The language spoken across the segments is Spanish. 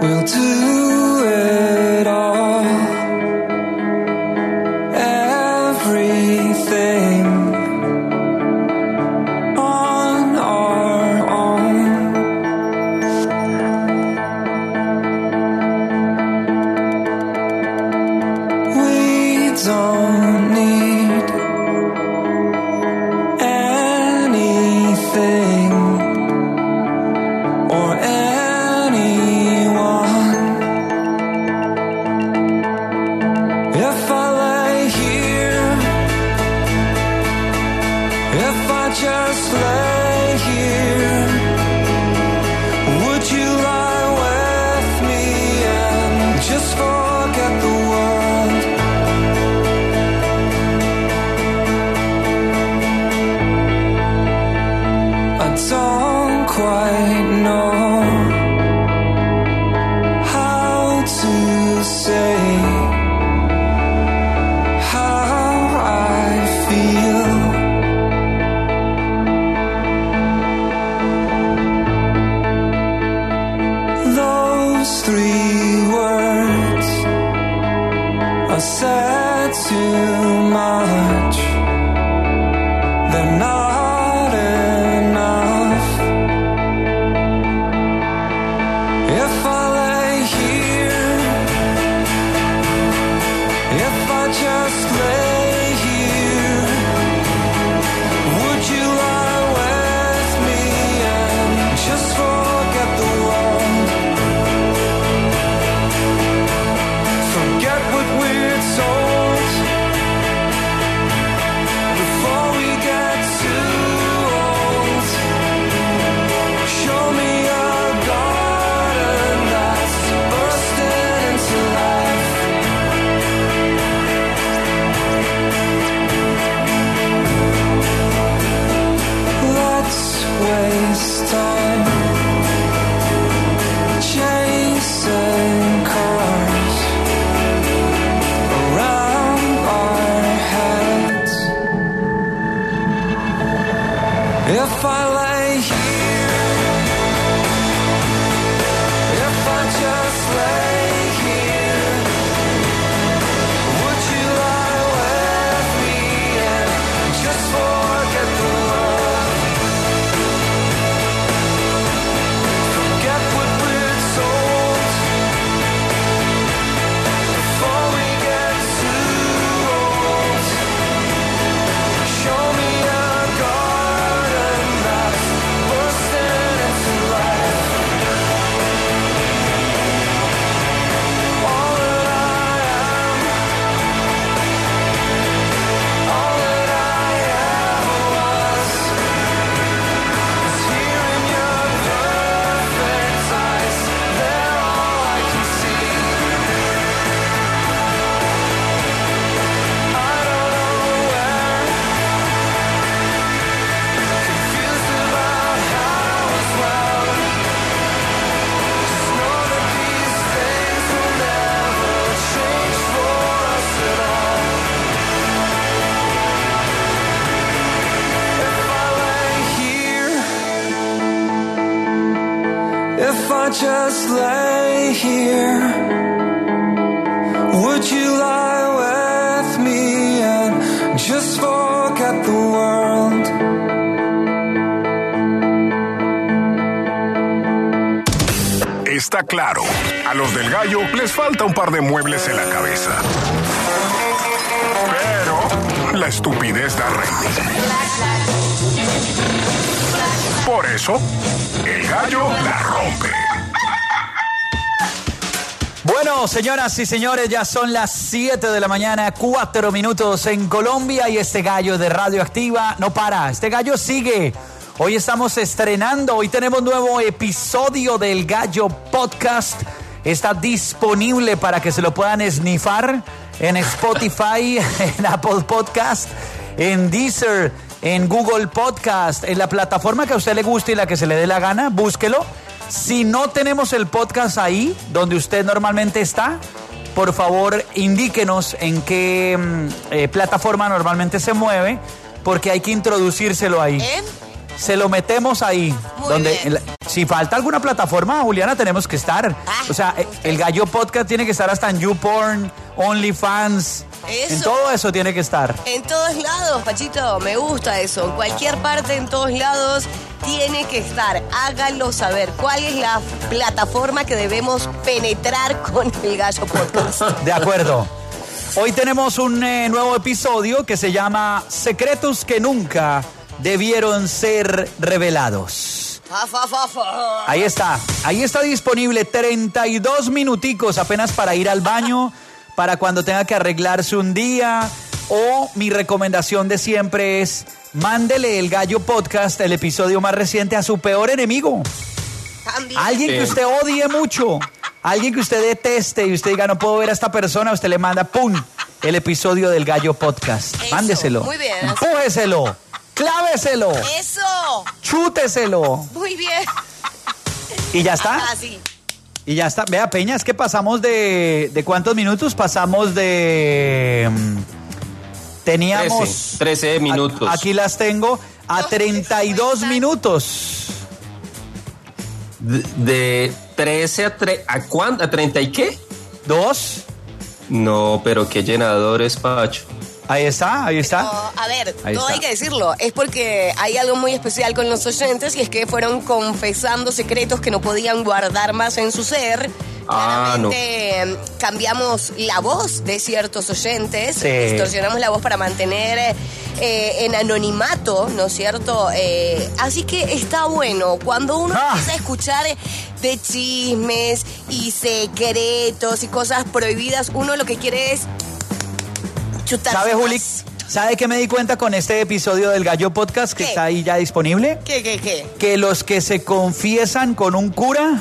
we'll do it all. Everything on our own. We don't need anything or anyone. If I lay here, if I just lay here, would you lie with me and just forget the world? I don't quite know how to say how I feel. Those 3 words are said too much. They're not enough. If I lay here, if I just lay here, would you lie with me and just forget the world? Forget what we're told before we get too old. Show me a garden that's bursting into life. Let's waste time chasing cars around our heads. If I lay here, if I just lay here, would you lie with me and just forget the world? Forget what we're told before we get too old. Show me a garden that's bursting into life. All that I am, all that I ever was, is here in your perfect eyes. They're all I can see. I don't know where, confused about how as well. Just know that these things will never change for us at all. If I lay here, if I just lay here, would you lie with me and just forget the world? Está claro, a los del Gallo les falta un par de muebles en la cabeza. Pero la estupidez da rating. Por eso, el Gallo la rompe. Bueno, señoras y señores, ya son las 7 de la mañana, 4 minutos en Colombia, y este gallo de Radioactiva no para, este gallo sigue. Hoy estamos estrenando, hoy tenemos nuevo episodio del Gallo Podcast. Está disponible para que se lo puedan snifar en Spotify, en Apple Podcast, en Deezer, en Google Podcast, en la plataforma que a usted le guste y la que se le dé la gana, búsquelo. Si no tenemos el podcast ahí, donde usted normalmente está, por favor indíquenos en qué plataforma normalmente se mueve, porque hay que introducírselo ahí. Se lo metemos ahí. Muy donde bien. Si falta alguna plataforma, Juliana, tenemos que estar. O sea, el Gallo Podcast tiene que estar hasta en YouPorn, OnlyFans. Eso. En todo eso tiene que estar. En todos lados, Pachito, me gusta eso. En cualquier parte, en todos lados, tiene que estar. Háganlo saber. ¿Cuál es la plataforma que debemos penetrar con el Gallo Podcast? De acuerdo. Hoy tenemos un nuevo episodio que se llama Secretos que nunca debieron ser revelados. Ahí está disponible 32 minuticos apenas para ir al baño, para cuando tenga que arreglarse un día, o mi recomendación de siempre es mándele el Gallo Podcast, el episodio más reciente, a su peor enemigo. También. Alguien que usted odie mucho, alguien que usted deteste y usted diga no puedo ver a esta persona, usted le manda ¡pum! El episodio del Gallo Podcast. Eso, Mándeselo. muy bien. Empújeselo. Cláveselo. ¡Eso! Chúteselo. Muy bien. Y ya está. Sí. Y ya está. Vea, Peña, es que pasamos de ¿cuántos minutos? Pasamos de... teníamos... 13 minutos. Aquí las tengo. A 32 minutos. De 13 ¿a cuánto? ¿A 30 y qué? 2. No, pero qué llenadores, Pacho. Ahí está. No, a ver, Ahí todo está. hay que decirlo. Es porque hay algo muy especial con los oyentes y es que fueron confesando secretos que no podían guardar más en su ser. Claramente cambiamos la voz de ciertos oyentes, Sí. distorsionamos la voz para mantener en anonimato, ¿no es cierto? Así que está bueno, cuando uno empieza a escuchar de chismes y secretos y cosas prohibidas, uno lo que quiere es chutarse ¿Sabe, más. Juli? ¿Sabe qué me di cuenta con este episodio del Gallo Podcast que ¿Qué? está ahí ya disponible? ¿Qué? Que los que se confiesan con un cura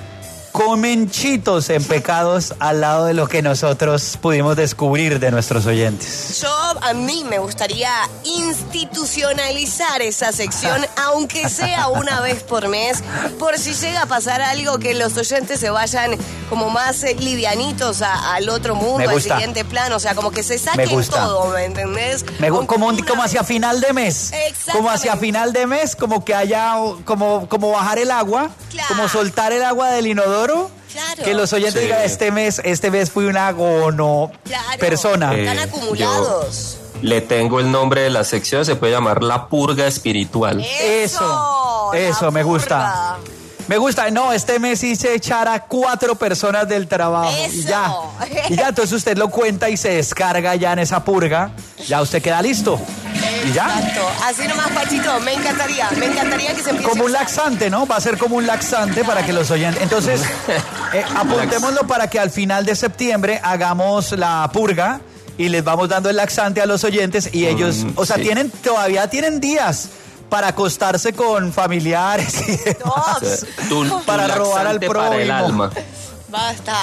comen chitos en pecados al lado de lo que nosotros pudimos descubrir de nuestros oyentes. A mí me gustaría institucionalizar esa sección, aunque sea una vez por mes, por si llega a pasar algo que los oyentes se vayan como más livianitos al otro mundo, Me al gusta. siguiente plano, o sea, como que se Me saquen gusta. todo, ¿me entendés? Como Una hacia vez. final de mes. Exactamente. Como hacia final de mes, como que haya, como bajar el agua, Claro. como soltar el agua del inodoro. Claro. Que los oyentes Sí. digan, este mes fui una gono Claro. persona. Están acumulados. Le tengo el nombre de la sección, se puede llamar La Purga Espiritual. Eso, la me gusta. purga. Me gusta, no, este mes hice echar a 4 personas del trabajo. Eso. Y ya, entonces usted lo cuenta y se descarga ya en esa purga. Ya usted queda listo. Y ya. Exacto. Así nomás, Pachito, me encantaría que se empiece Como un a usar. laxante, ¿no? Va a ser como un laxante para que los oyentes. Entonces, apuntémoslo para que al final de septiembre hagamos la purga y les vamos dando el laxante a los oyentes y ellos, o sea, sí. todavía tienen días para acostarse con familiares y demás. No, Para robar al laxante para el prójimo. alma. basta.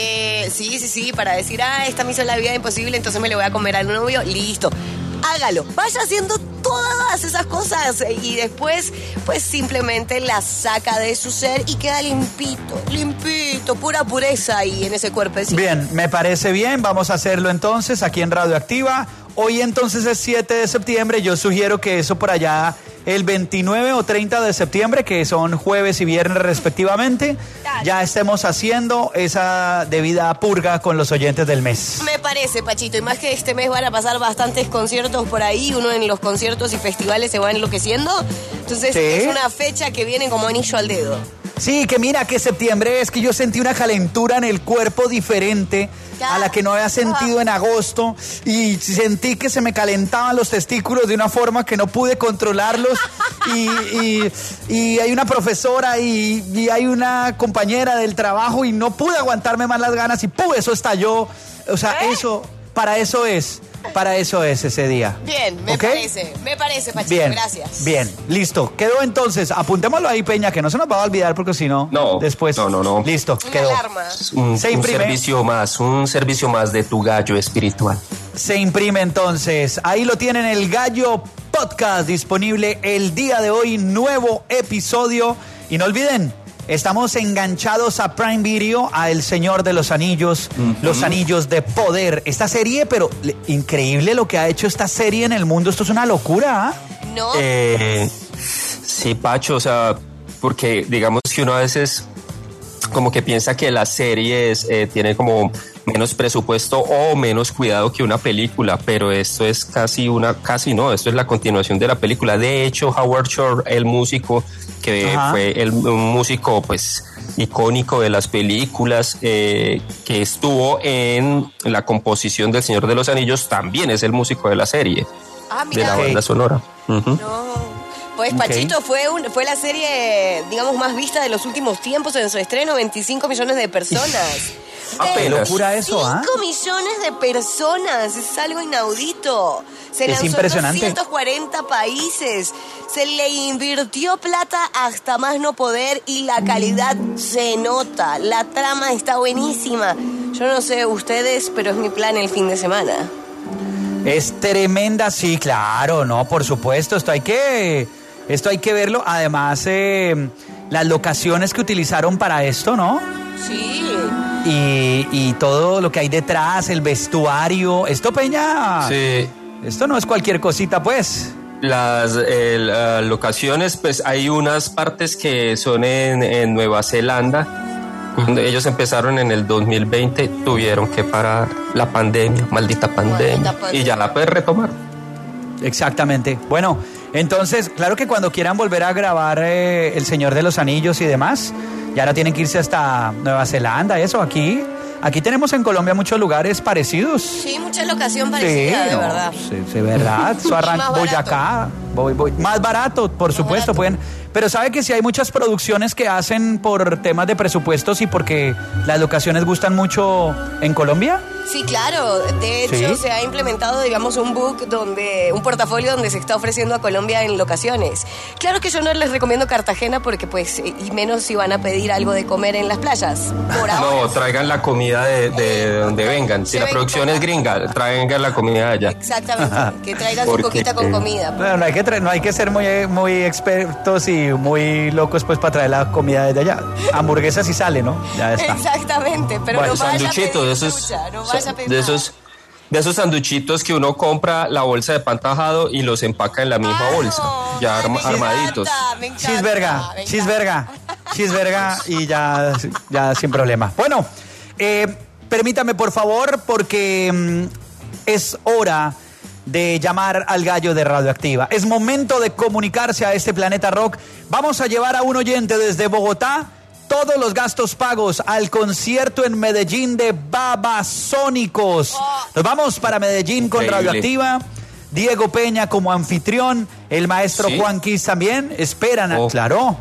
Sí, para decir, esta me hizo la vida imposible, entonces me le voy a comer al novio, listo. Hágalo, vaya haciendo todas esas cosas y después, pues simplemente la saca de su ser y queda limpito, pura pureza ahí en ese cuerpecito. Bien, me parece bien, vamos a hacerlo entonces aquí en Radioactiva. Hoy entonces es 7 de septiembre, yo sugiero que eso por allá el 29 o 30 de septiembre, que son jueves y viernes respectivamente, ya estemos haciendo esa debida purga con los oyentes del mes. Me parece, Pachito, y más que este mes van a pasar bastantes conciertos por ahí, uno en los conciertos y festivales se va enloqueciendo, entonces Sí. es una fecha que viene como anillo al dedo. Sí, que mira que septiembre es que yo sentí una calentura en el cuerpo diferente a la que no había sentido en agosto y sentí que se me calentaban los testículos de una forma que no pude controlarlos y hay una profesora y hay una compañera del trabajo y no pude aguantarme más las ganas y ¡pum! Eso estalló. O sea, para eso es ese día. Bien, me ¿Ok? parece, Pachito, Bien, gracias. bien, listo. Quedó entonces, apuntémoslo ahí, Peña, que no se nos va a olvidar porque si no, No, después. no. Listo, Una quedó. alarma. Un Se imprime. un servicio más de tu gallo espiritual. Se imprime entonces. Ahí lo tienen, el Gallo Podcast disponible el día de hoy, nuevo episodio. Y no olviden, estamos enganchados a Prime Video, a El Señor de los Anillos, Los Anillos de Poder. Esta serie, pero increíble lo que ha hecho esta serie en el mundo. Esto es una locura, ¿ah? No, Sí, Pacho, o sea, porque digamos que uno a veces como que piensa que las series tienen como menos presupuesto o menos cuidado que una película, pero esto es casi no, esto es la continuación de la película. De hecho, Howard Shore, el músico, que fue un músico pues icónico de las películas, que estuvo en la composición del Señor de los Anillos, también es el músico de la serie, de la banda sonora. Uh-huh. No. Pues Pachito fue la serie, digamos, más vista de los últimos tiempos en su estreno, 25 millones de personas. ¡Qué locura eso! 25 millones de personas, es algo inaudito. Se lanzó impresionante. en 240 países, se le invirtió plata hasta más no poder y la calidad se nota. La trama está buenísima. Yo no sé ustedes, pero es mi plan el fin de semana. Es tremenda, sí, claro, no, por supuesto, esto hay que verlo. Además, las locaciones que utilizaron para esto, ¿no? Sí. y todo lo que hay detrás, el vestuario. Esto, Peña, Sí. esto no es cualquier cosita, pues. Las locaciones, pues hay unas partes que son en Nueva Zelanda. Cuando ellos empezaron en el 2020, tuvieron que parar la pandemia, maldita pandemia. Y ya la pueden retomar. Exactamente. Bueno, entonces, claro que cuando quieran volver a grabar El Señor de los Anillos y demás, ya no tienen que irse hasta Nueva Zelanda, eso. Aquí tenemos en Colombia muchos lugares parecidos. Sí, mucha locación parecida, de verdad. Sí, de verdad. Eso arranca, voy acá, voy. Más barato, por supuesto, pueden. Pero sabe que sí hay muchas producciones que hacen por temas de presupuestos y porque las locaciones gustan mucho en Colombia. Sí, claro. De hecho, se ha implementado, digamos, un portafolio donde se está ofreciendo a Colombia en locaciones. Claro que yo no les recomiendo Cartagena porque, pues, y menos si van a pedir algo de comer en las playas. Por ahora. No, traigan la comida de donde vengan. Si la producción es gringa, traigan la comida de allá. Exactamente. Que traigan su coquita con comida. Bueno, no hay que ser muy expertos y muy locos pues para traer la comida desde allá. Hamburguesa sí sale, ¿no? Ya está. Exactamente, pero Bueno, no vaya a sanduchito, pedir de esos, trucha, no vaya a pedir de nada. esos sanduchitos que uno compra la bolsa de pan tajado y los empaca en la misma bolsa, ya armaditos. Me encanta. Cheeseburger y ya sin problema. Bueno, permítame por favor porque es hora de llamar al gallo de Radioactiva. Es momento de comunicarse a este Planeta Rock. Vamos a llevar a un oyente desde Bogotá todos los gastos pagos al concierto en Medellín de Babasónicos. Nos vamos para Medellín con Increíble. Radioactiva. Diego Peña como anfitrión, el maestro ¿Sí? Juan Quis también. Esperan a... Oh. Claro.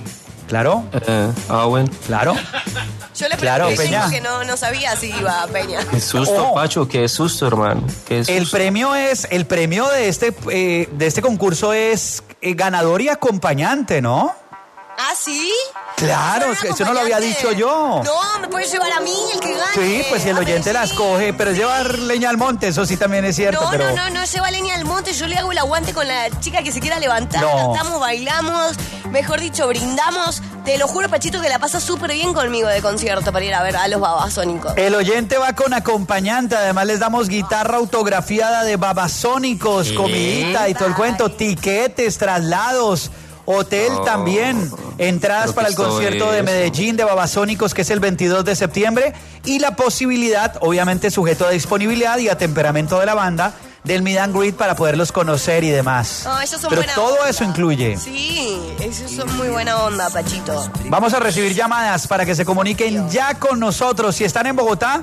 Bueno. Claro. Yo le Claro, pregunté Peña. que no sabía si iba Peña. Qué susto, Oh. Pacho, qué susto, hermano. Qué susto. El premio de este concurso es ganador y acompañante, ¿no? ¿Ah, sí? Claro, ¿Soy eso no lo había acompañante? dicho yo. No, me puedes llevar a mí, el que gane. Sí, pues si el Ah, oyente pero la sí. escoge, pero es llevar leña al monte, eso sí también es cierto. No, lleva leña al monte, yo le hago el aguante con la chica que se quiera levantar, No. cantamos, bailamos, mejor dicho, brindamos. Te lo juro, Pachito, que la pasa súper bien conmigo de concierto para ir a ver a los Babasónicos. El oyente va con acompañante, además les damos guitarra autografiada de Babasónicos, comidita y todo el cuento, tiquetes, traslados, hotel también, entradas Pero para el ¿qué es todo concierto de eso? Medellín de Babasónicos, que es el 22 de septiembre, y la posibilidad, obviamente sujeto a disponibilidad y a temperamento de la banda, del meet and greet para poderlos conocer y demás. No, ellos son Pero buena todo onda. eso incluye. Sí, ellos son muy buena onda, Pachito. Vamos a recibir llamadas para que se comuniquen ya con nosotros. Si están en Bogotá,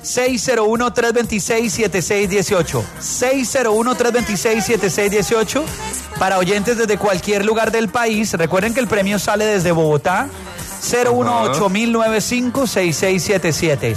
601-326-7618. 601-326-7618. Para oyentes desde cualquier lugar del país, recuerden que el premio sale desde Bogotá. 018-095-6677.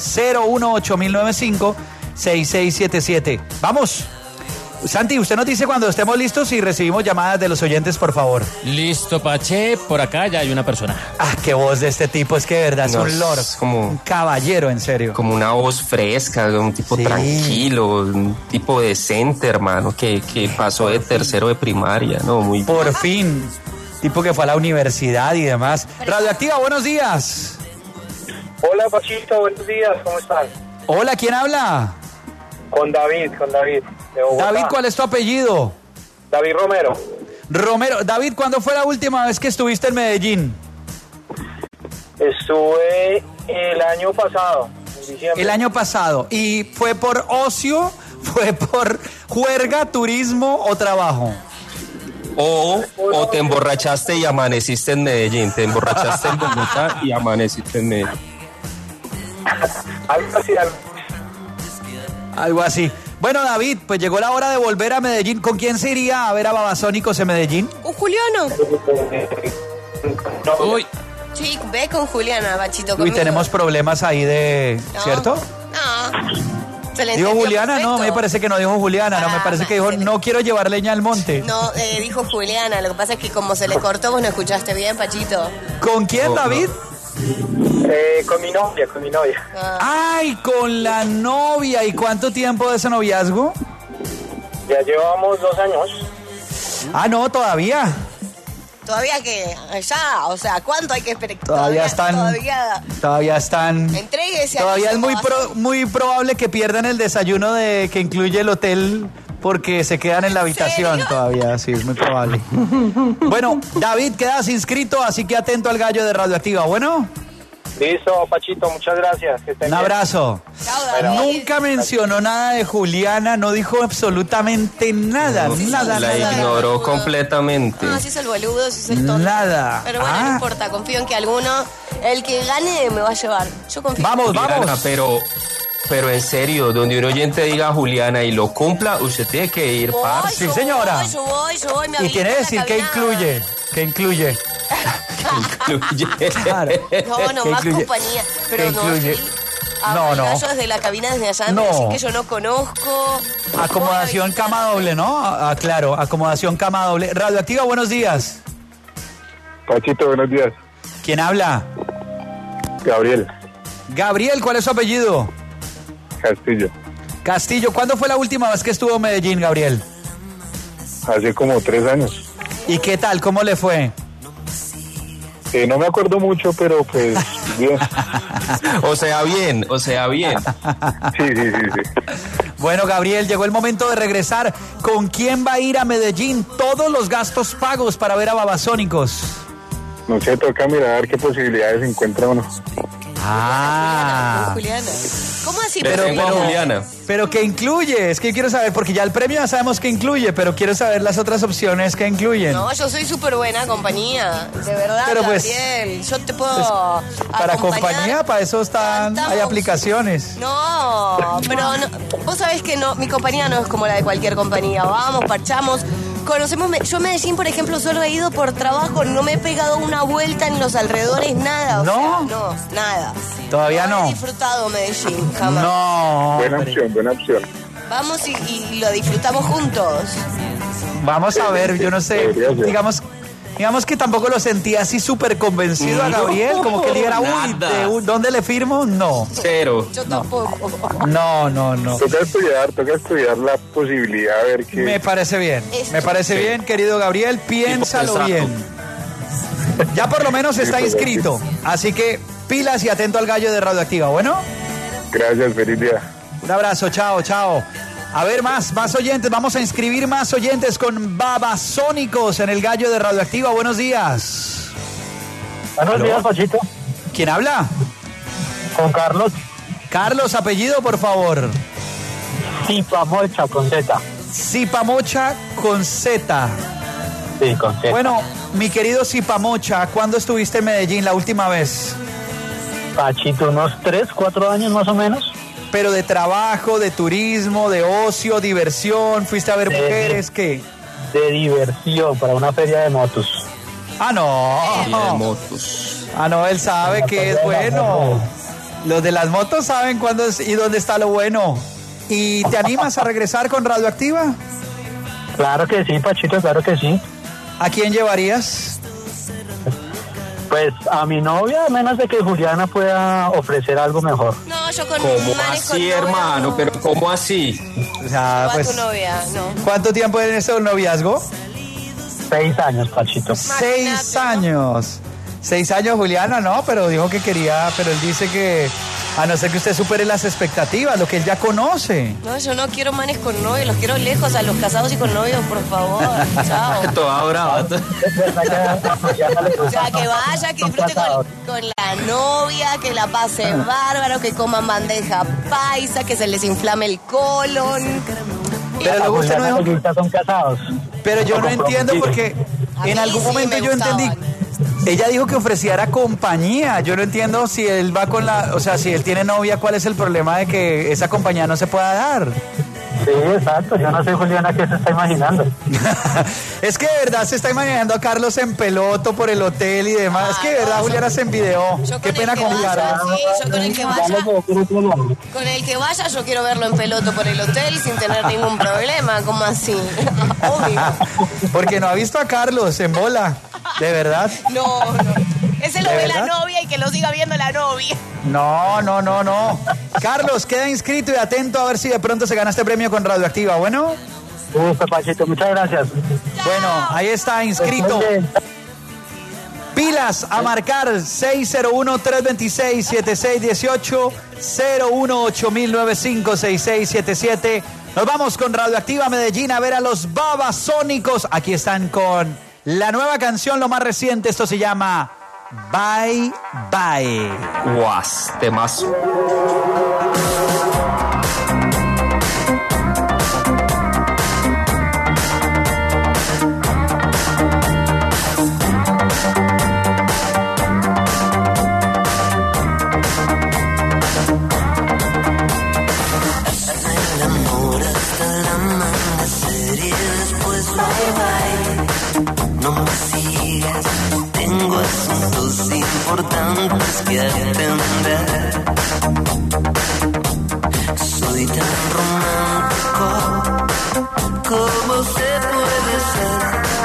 018-095-6677. Vamos. Santi, usted nos dice cuando estemos listos y recibimos llamadas de los oyentes, por favor. Listo, Pache, por acá ya hay una persona. Ah, qué voz de este tipo, es que de verdad es No, un lord, es como- un caballero, en serio. Como una voz fresca, un tipo Sí. tranquilo, un tipo decente, hermano, que pasó de tercero de primaria, ¿no? Muy Por fin, tipo que fue a la universidad y demás. Radioactiva, buenos días. Hola Pachito, buenos días, ¿cómo estás? Hola, ¿quién habla? Con David, de Bogotá. David, ¿cuál es tu apellido? David Romero. Romero. David, ¿cuándo fue la última vez que estuviste en Medellín? Estuve el año pasado, en diciembre. El año pasado. ¿Y fue por ocio, fue por juerga, turismo o trabajo? O te emborrachaste y amaneciste en Medellín. Te emborrachaste en Bogotá y amaneciste en Medellín. Algo así, algo. Algo así. Bueno, David, pues llegó la hora de volver a Medellín. ¿Con quién se iría a ver a Babasónicos en Medellín? ¿Con Juliano? No, Uy, Sí, ve con Juliana, Bachito, Uy, conmigo. tenemos problemas ahí de... No. ¿Cierto? No. Se le ¿Dijo entendió Juliana? No, perfecto. me parece que no dijo Juliana. No, me parece que dijo, se le- no quiero llevar leña al monte. No, dijo Juliana. Lo que pasa es que como se le cortó, vos no escuchaste bien, Pachito. ¿Con quién, David? con mi novia, Ah. Ay, con la novia. ¿Y cuánto tiempo de ese noviazgo? Ya llevamos 2 años. Ah, no, todavía. Todavía que ya, o sea, ¿cuánto hay que esperar? Todavía están... Todavía están... Entréguese. Todavía es anuncio, muy probable que pierdan el desayuno de que incluye el hotel porque se quedan en la habitación serio? todavía, sí, es muy probable. Bueno, David, quedas inscrito, así que atento al gallo de Radioactiva, ¿bueno? Listo, Pachito, muchas gracias. Que estén Un bien. abrazo. Chao, David. Nunca mencionó nada de Juliana, no dijo absolutamente nada, nada, La nada. ignoró completamente. No, si es el boludo, si es el tonto. Nada. Pero bueno, Ah. no importa, confío en que alguno, el que gane, me va a llevar. Yo confío. Vamos, Juliana, vamos. pero en serio, donde un oyente diga Juliana y lo cumpla, usted tiene que ir, Voy, parce. Sí, yo señora. Yo voy, me Y tiene que decir que incluye, que incluye. Claro. No, ¿Qué más incluye? compañía. Pero ¿Qué no, incluye? sí. No, no. Yo desde la cabina, desde allá, No. me decís que yo no conozco. Acomodación Voy a visitar. cama doble, ¿no? Ah, claro, acomodación cama doble. Radioactiva, buenos días. Pachito, buenos días. ¿Quién habla? Gabriel Gabriel, ¿cuál es su apellido? Castillo. Castillo, ¿cuándo fue la última vez que estuvo en Medellín, Gabriel? Hace como 3 años. ¿Y qué tal? ¿Cómo le fue? No me acuerdo mucho, pero pues bien. O sea, bien. Sí. Bueno, Gabriel, llegó el momento de regresar. ¿Con quién va a ir a Medellín? Todos los gastos pagos para ver a Babasónicos. No sé, toca mirar a ver qué posibilidades encuentra uno. Ah. Juliana. ¿Cómo así? Le tengo a Juliana. Pero ¿qué incluye? Es que quiero saber, porque ya el premio ya sabemos que incluye, pero quiero saber las otras opciones que incluyen. No, yo soy súper buena compañía, de verdad, Pero pues, Gabriel. Yo te puedo Para acompañar. compañía, para eso están, hay Cantamos. aplicaciones. No, pero no, vos sabés que no, mi compañía no es como la de cualquier compañía. Vamos, parchamos. Conocemos, yo Medellín, por ejemplo, solo he ido por trabajo, no me he pegado una vuelta en los alrededores, nada. ¿No? O sea, no, nada. Todavía no. He disfrutado Medellín, jamás. No. Buena hombre. opción. Vamos y lo disfrutamos juntos. Vamos a ver, yo no sé, Debería ser. digamos que tampoco lo sentí así súper convencido a Gabriel, como que dijera, uy, Nada. ¿dónde le firmo? No, Cero. Yo tampoco. no. Toca estudiar la posibilidad, a ver qué. Me parece bien, querido Gabriel, piénsalo Exacto. bien. Ya por lo menos está inscrito, así que pilas y atento al gallo de Radioactiva, ¿bueno? Gracias, feliz día. Un abrazo, chao. A ver, más oyentes, vamos a inscribir más oyentes con Babasónicos en el gallo de Radioactiva. Buenos días. Buenos días, Pachito. ¿Quién habla? Con Carlos. Carlos, apellido, por favor. Zipamocha con Z. Zipamocha con Z. Sí, con Z. Bueno, mi querido Zipamocha, ¿cuándo estuviste en Medellín la última vez? Pachito, unos 3, 4 años más o menos. Pero de trabajo, de turismo, de ocio, diversión, fuiste a ver mujeres, ¿qué? De diversión para una feria de motos. Ah, no. Y de motos. Ah, no, él sabe que es bueno. Los de las motos saben cuándo es y dónde está lo bueno. ¿Y te animas a regresar con Radioactiva? Claro que sí, Pachito, claro que sí. ¿A quién llevarías? Pues a mi novia, a menos de que Juliana pueda ofrecer algo mejor. No, yo con ¿Cómo manes con así, novia, hermano? no. Pero ¿cómo así? O sea, Va pues, tu novia, no. ¿cuánto tiempo en ese noviazgo? 6 años, Pachito. 6 años. 6 años, Juliana, no, pero dijo que quería, pero él dice que A no ser que usted supere las expectativas, lo que él ya conoce. No, yo no quiero manes con novios, los quiero lejos a los casados y con novios, por favor. Chao. Toda brava. O sea, que vaya, que disfrute con la novia, que la pase bárbaro, que coman bandeja paisa, que se les inflame el colon. Pero luego usted no dijo... Son casados. Pero yo no entiendo porque A en mí algún sí momento me yo entendí... gustaban. Ella dijo que ofreciera compañía. Yo no entiendo si él va con la... O sea, si él tiene novia, ¿cuál es el problema de que esa compañía no se pueda dar? Sí, exacto. Yo no sé, Juliana, qué se está imaginando. Es que de verdad se está imaginando a Carlos en peloto por el hotel y demás. Es que de verdad Juliana se envidió. Yo Qué con pena el que con vaya, Carlos. sí, yo con el que vaya, con el que vaya, yo quiero verlo en peloto por el hotel sin tener ningún problema, ¿cómo así? Obvio. Porque no ha visto a Carlos en bola. De verdad. No. Ese lo ¿De ve la verdad? novia y que lo siga viendo la novia. No. Carlos, queda inscrito y atento a ver si de pronto se gana este premio con Radioactiva. Bueno, Gusto, Pachito. Muchas gracias. bueno, ahí está inscrito. Pilas a marcar 601-326-7618, 018-995-6677. Nos vamos con Radioactiva Medellín a ver a los Babasónicos. Aquí están con la nueva canción, lo más reciente. Esto se llama Bye Bye. Guas, temazo. El amor hasta el amanecer y después bye bye. No me sigas, tengo asuntos importantes que atender. Soy tan romántico, ¿cómo se puede ser?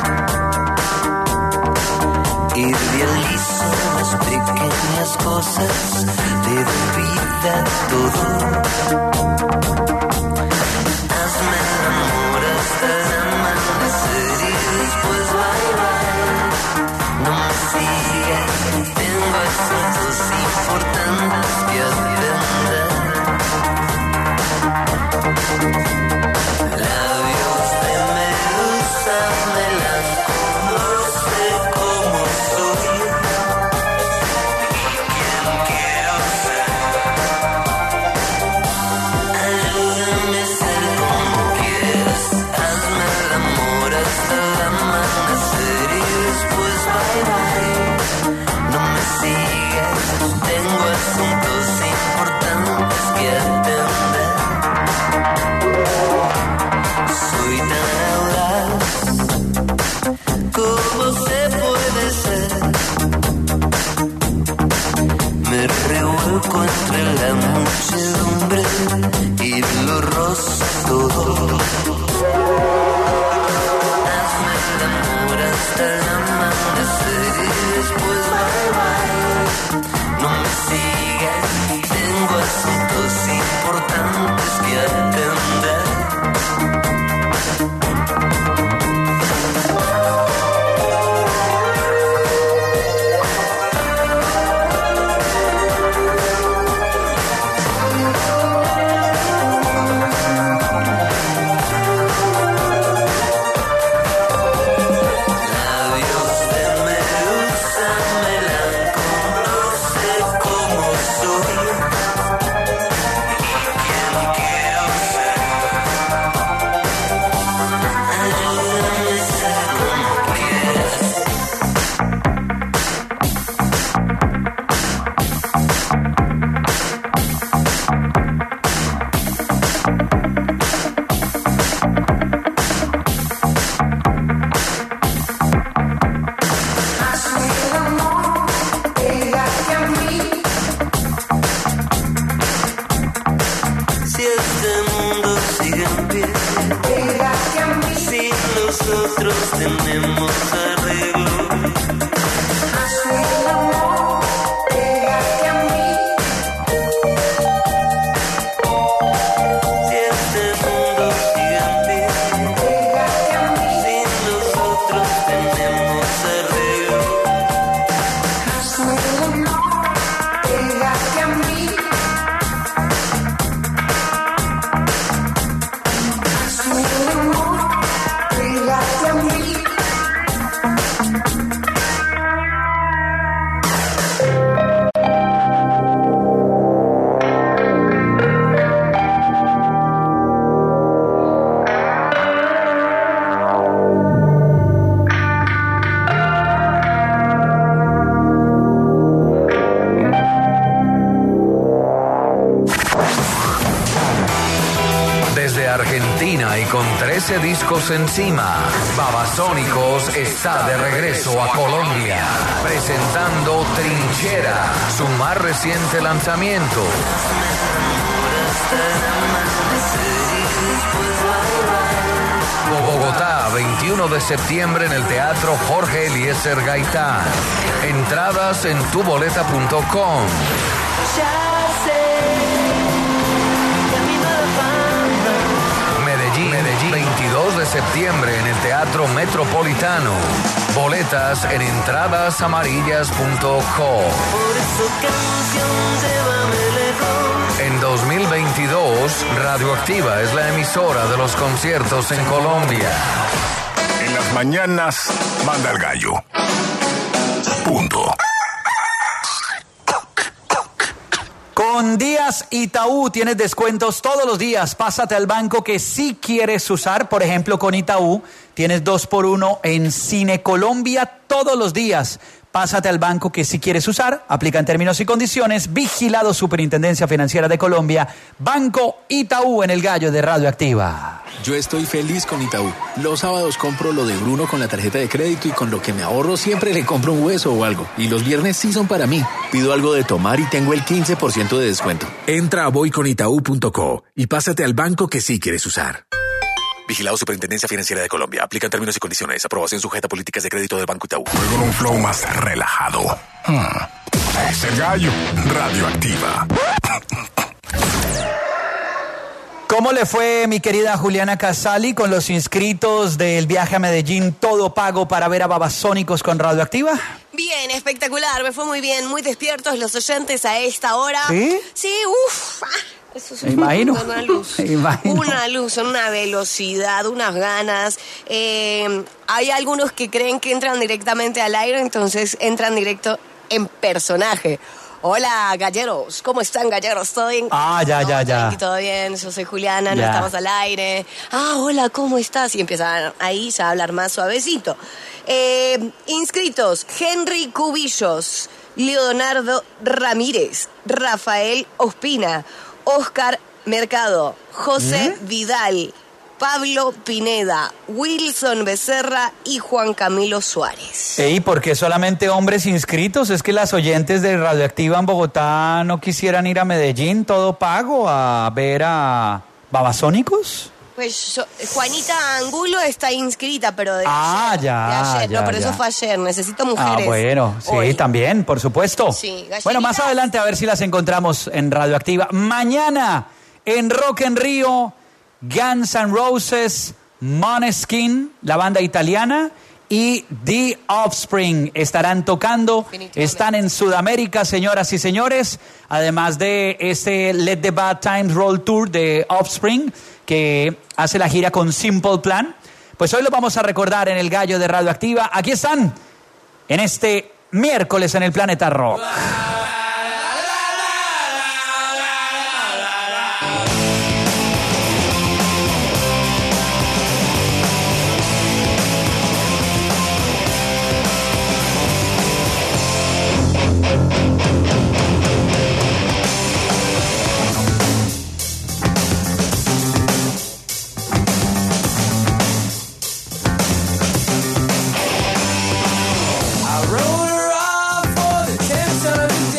Idealizo las pequeñas cosas, te doy vida a todo. Hazme el amor hasta el amanecer y después bye bye. No me sigas, tengo asuntos importantes que atender. Labios de medusa melancólicos, no sé cómo soy, quién quiero ser. Ayúdame a ser como quieras, hazme el amor hasta el amanecer y después bye bye. No me sigas, tengo asuntos importantes que atender. Soy tan audaz, ¿cómo se puede ser? Me revuelco entre la muchedumbre y lo rozo todo. Hazme el amor hasta el amanecer y después bye bye. No me sigas, tengo asuntos importantes que atender. Labios de medusa melancólicos, no sé cómo soy, quién quiero ser. Ayúdame a ser como quieras. Si este mundo sigue en pie, si nosotros tenemos arreglo, si este mundo sigue en pie, si nosotros tenemos arreglo, Argentina y con 13 discos encima, Babasónicos está de regreso a Colombia, presentando Trinchera, su más reciente lanzamiento. Bogotá, 21 de septiembre en el Teatro Jorge Eliezer Gaitán. Entradas en tuboleta.com. Medellín, 22 de septiembre en el Teatro Metropolitano. Boletas en entradasamarillas.co. En 2022, Radioactiva es la emisora de los conciertos en Colombia. En las mañanas, manda el gallo. Punto. Con Díaz Itaú tienes descuentos todos los días. Pásate al banco que sí quieres usar. Por ejemplo, con Itaú tienes 2x1 en Cine Colombia todos los días. Pásate al banco que sí quieres usar. Aplica en términos y condiciones. Vigilado Superintendencia Financiera de Colombia. Banco Itaú en el gallo de Radioactiva. Yo estoy feliz con Itaú. Los sábados compro lo de Bruno con la tarjeta de crédito y con lo que me ahorro siempre le compro un hueso o algo. Y los viernes sí son para mí. Pido algo de tomar y tengo el 15% de descuento. Entra a voyconitau.co y pásate al banco que sí quieres usar. Vigilado Superintendencia Financiera de Colombia. Aplica en términos y condiciones. Aprobación sujeta a políticas de crédito del Banco Itaú. Con un flow más relajado. Es el gallo. Radioactiva. ¿Cómo le fue, mi querida Juliana Casali, con los inscritos del viaje a Medellín, todo pago para ver a Babasónicos con Radioactiva? Bien, espectacular, me fue muy bien, muy despiertos los oyentes a esta hora. ¿Sí? Sí, eso es Me imagino. Una luz. Me imagino. Una luz, una velocidad, unas ganas. Hay algunos que creen que entran directamente al aire, entonces entran directo en personaje. Hola, galleros. ¿Cómo están, galleros? ¿Todo bien? Ya. Todo bien, yo soy Juliana, no Ya. estamos al aire. Hola, ¿cómo estás? Y empiezan ahí ya a hablar más suavecito. Inscritos, Henry Cubillos, Leonardo Ramírez, Rafael Ospina, Oscar Mercado, José Vidal, Pablo Pineda, Wilson Becerra y Juan Camilo Suárez. ¿Y por qué solamente hombres inscritos? ¿Es que las oyentes de Radioactiva en Bogotá no quisieran ir a Medellín, todo pago, a ver a Babasónicos? Pues Juanita Angulo está inscrita, pero de ayer. Ya, pero eso fue ayer. Necesito mujeres. Bueno, sí, hoy. También, por supuesto. Sí, gallinitas. Bueno, más adelante a ver si las encontramos en Radioactiva. Mañana, en Rock en Río, Guns N' Roses, Måneskin, la banda italiana, y The Offspring estarán tocando. Están en Sudamérica, señoras y señores. Además de este Let the Bad Times Roll Tour de Offspring, que hace la gira con Simple Plan. Pues hoy lo vamos a recordar en el gallo de Radioactiva. Aquí están, en este miércoles en el Planeta Rock. I wrote her off for the 10 Sunday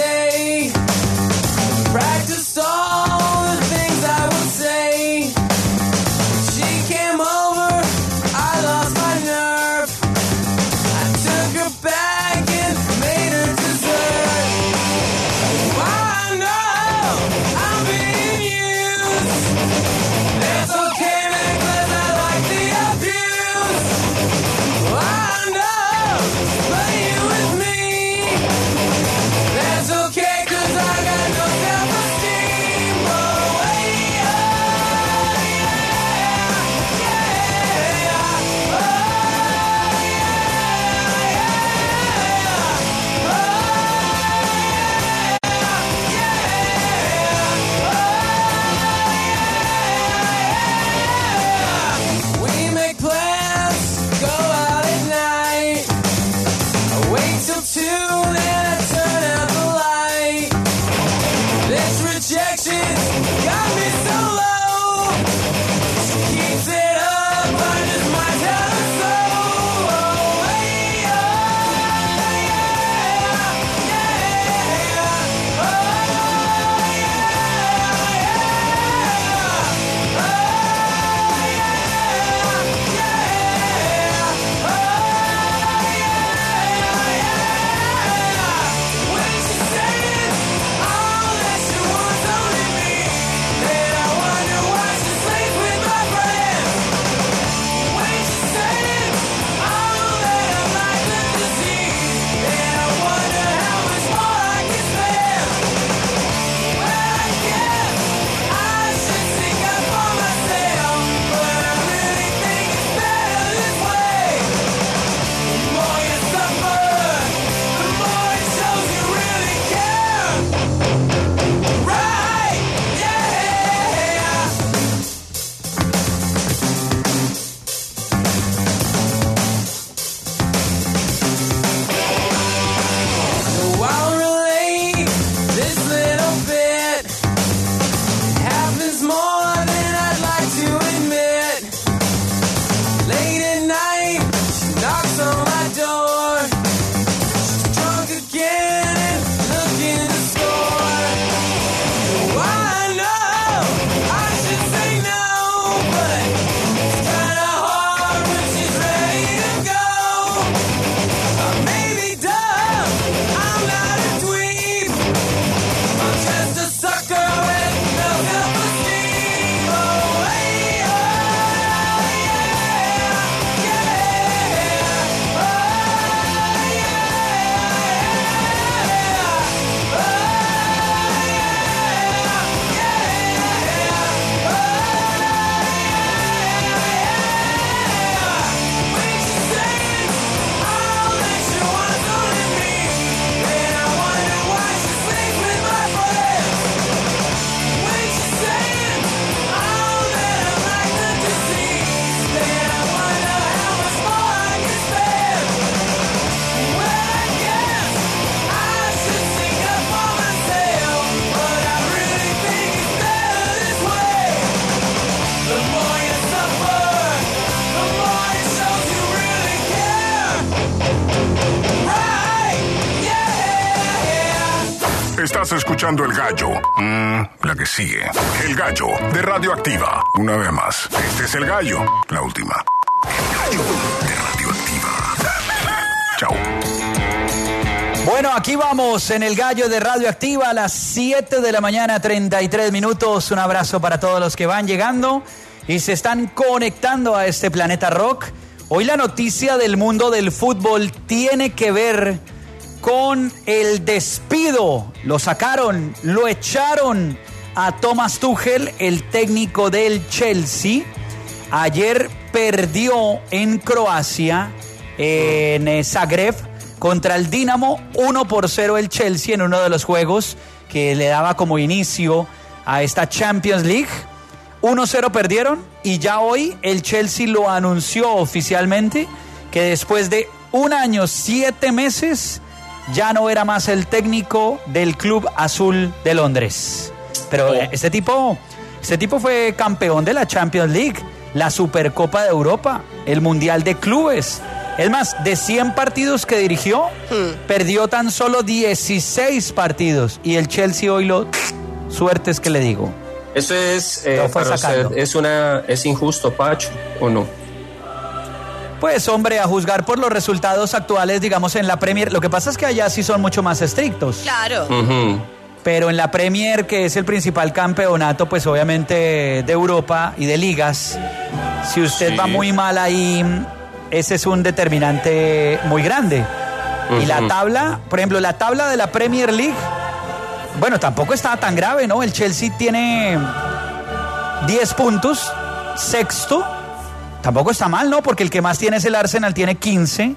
Estás escuchando El Gallo. La que sigue. El Gallo de Radioactiva. Una vez más. Este es El Gallo. La última. El Gallo de Radioactiva. Chao. Bueno, aquí vamos en El Gallo de Radioactiva a las 7 de la mañana, 33 minutos. Un abrazo para todos los que van llegando y se están conectando a este Planeta Rock. Hoy la noticia del mundo del fútbol tiene que ver con el despido. Lo sacaron, lo echaron a Thomas Tuchel, el técnico del Chelsea. Ayer perdió en Croacia, en Zagreb, contra el Dinamo 1-0 el Chelsea en uno de los juegos que le daba como inicio a esta Champions League. 1-0 perdieron y ya hoy el Chelsea lo anunció oficialmente que después de 1 año, 7 meses, ya no era más el técnico del Club Azul de Londres. Pero este tipo fue campeón de la Champions League, la Supercopa de Europa, el Mundial de Clubes. Es más, de 100 partidos que dirigió, perdió tan solo 16 partidos. Y el Chelsea hoy suertes que le digo. Eso es, para usted, ¿es injusto, Pacho, o no? Pues, hombre, a juzgar por los resultados actuales, digamos, en la Premier. Lo que pasa es que allá sí son mucho más estrictos. Claro. Pero en la Premier, que es el principal campeonato, pues obviamente de Europa y de ligas, si usted va muy mal ahí, ese es un determinante muy grande. Y la tabla, por ejemplo, la tabla de la Premier League, bueno, tampoco está tan grave, ¿no? El Chelsea tiene 10 puntos, sexto. Tampoco está mal, ¿no? Porque el que más tiene es el Arsenal, tiene 15.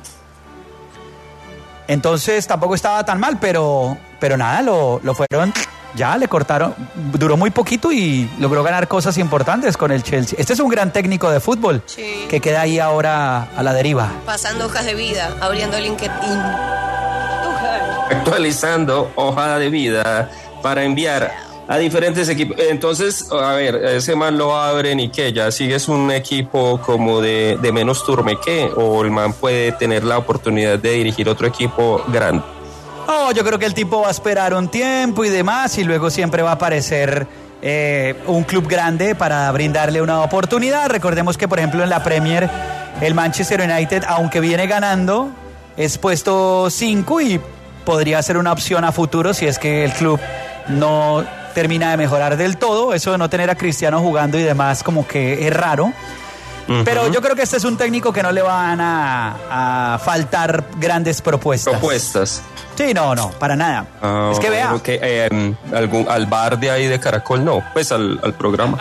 Entonces tampoco estaba tan mal, pero nada, lo fueron, ya le cortaron, duró muy poquito y logró ganar cosas importantes con el Chelsea. Este es un gran técnico de fútbol, sí, que queda ahí ahora a la deriva. Pasando hojas de vida, abriendo LinkedIn. Actualizando hoja de vida para enviar a diferentes equipos. Entonces, a ver, ese man lo abren y ¿qué? ¿Ya sigues un equipo como de menos turmeque? ¿O el man puede tener la oportunidad de dirigir otro equipo grande? No, yo creo que el tipo va a esperar un tiempo y demás y luego siempre va a aparecer un club grande para brindarle una oportunidad. Recordemos que, por ejemplo, en la Premier, el Manchester United, aunque viene ganando, es puesto 5 y podría ser una opción a futuro si es que el club no termina de mejorar del todo. Eso de no tener a Cristiano jugando y demás como que es raro. Pero yo creo que este es un técnico que no le van a faltar grandes propuestas. Sí, no, para nada. Es que vea. Al bar de ahí de Caracol no, pues al programa.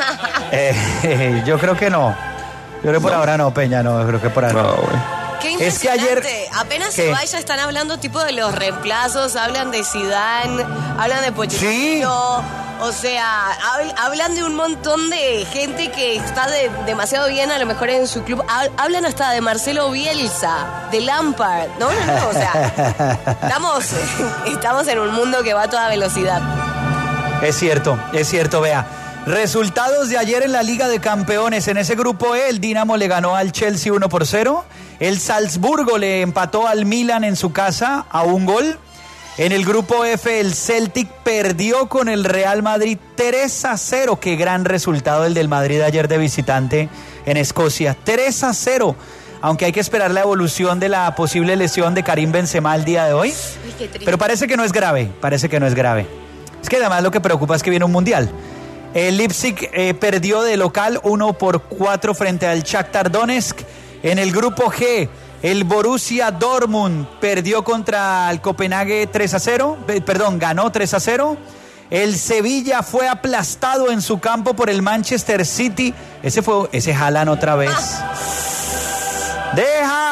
Yo creo que no. Yo creo que por ahora no, Peña, no, creo que por ahora no. Qué impresionante. Es que ayer, apenas se vaya, están hablando tipo de los reemplazos, hablan de Zidane, hablan de Pochettino, o sea, hablan de un montón de gente que está demasiado bien a lo mejor en su club, hablan hasta de Marcelo Bielsa, de Lampard, no, o sea, estamos en un mundo que va a toda velocidad. Es cierto, vea. Resultados de ayer en la Liga de Campeones. En ese grupo E, el Dinamo le ganó al Chelsea 1-0. El Salzburgo le empató al Milan en su casa a 1 gol. En el grupo F, el Celtic perdió con el Real Madrid 3-0. Qué gran resultado el del Madrid ayer de visitante en Escocia. 3-0. Aunque hay que esperar la evolución de la posible lesión de Karim Benzema el día de hoy. Pero parece que no es grave. Es que además lo que preocupa es que viene un mundial. El Leipzig perdió de local 1-4 frente al Shakhtar Donetsk. En el grupo G, el Borussia Dortmund perdió contra el Copenhague ganó 3-0. El Sevilla fue aplastado en su campo por el Manchester City. Ese Haaland otra vez. De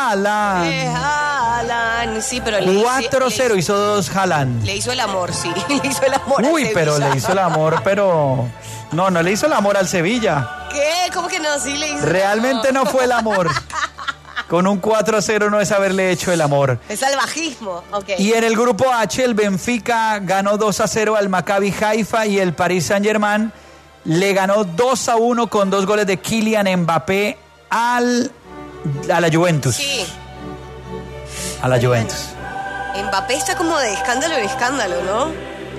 Haaland. Sí, pero 4-0 hizo 2 Haaland. Le hizo el amor, sí. Le hizo el amor. Uy, pero le hizo el amor, pero... No le hizo el amor al Sevilla. ¿Qué? ¿Cómo que no? Sí le hizo. Realmente no fue el amor. Con un 4-0 no es haberle hecho el amor. Es salvajismo, ok. Y en el grupo H, el Benfica ganó 2-0 al Maccabi Haifa y el Paris Saint-Germain le ganó 2-1 con 2 goles de Kylian Mbappé a la Juventus. Sí. A la Juventus. Mbappé está como de escándalo en escándalo, ¿no?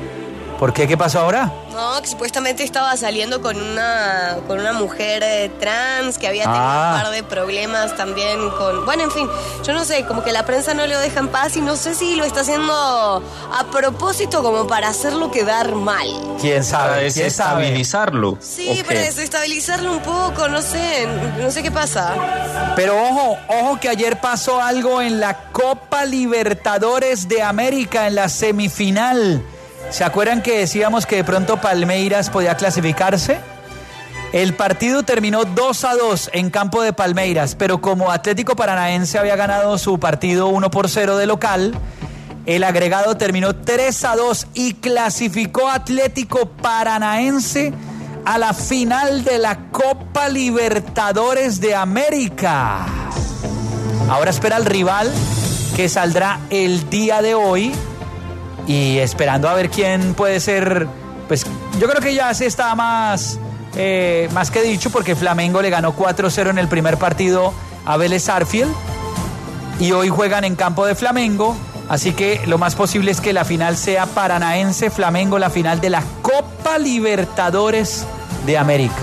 ¿Por qué? ¿Qué pasó ahora? No, que supuestamente estaba saliendo con una mujer trans que había tenido un par de problemas también con... Bueno, en fin, yo no sé, como que la prensa no lo deja en paz y no sé si lo está haciendo a propósito como para hacerlo quedar mal. ¿Quién sabe? ¿Quién sabe? Desestabilizarlo. Sí, para desestabilizarlo un poco, no sé qué pasa. Pero ojo que ayer pasó algo en la Copa Libertadores de América, en la semifinal. ¿Se acuerdan que decíamos que de pronto Palmeiras podía clasificarse? El partido terminó 2-2 en campo de Palmeiras, pero como Atlético Paranaense había ganado su partido 1-0 de local, el agregado terminó 3-2 y clasificó Atlético Paranaense a la final de la Copa Libertadores de América. Ahora espera el rival que saldrá el día de hoy y esperando a ver quién puede ser. Pues yo creo que ya se está más que dicho, porque Flamengo le ganó 4-0 en el primer partido a Vélez Sarsfield y hoy juegan en campo de Flamengo, así que lo más posible es que la final sea Paranaense-Flamengo, la final de la Copa Libertadores de América.